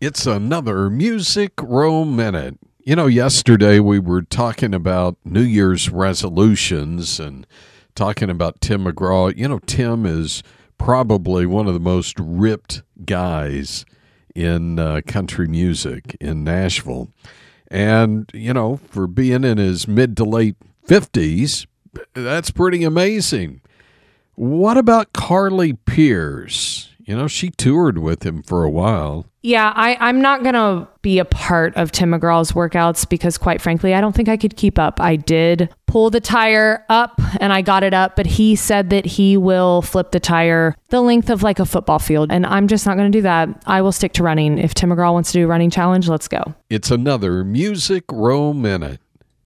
It's another Music Row Minute. You know, yesterday we were talking about New Year's resolutions and talking about Tim McGraw. You know, Tim is probably one of the most ripped guys in country music in Nashville. And, you know, for being in his mid to late 50s, that's pretty amazing. What about Carly Pearce? You know, she toured with him for a while. Yeah, I'm not going to be a part of Tim McGraw's workouts because, quite frankly, I don't think I could keep up. I did pull the tire up and I got it up, but he said that he will flip the tire the length of like a football field. And I'm just not going to do that. I will stick to running. If Tim McGraw wants to do a running challenge, let's go. It's another Music Row Minute.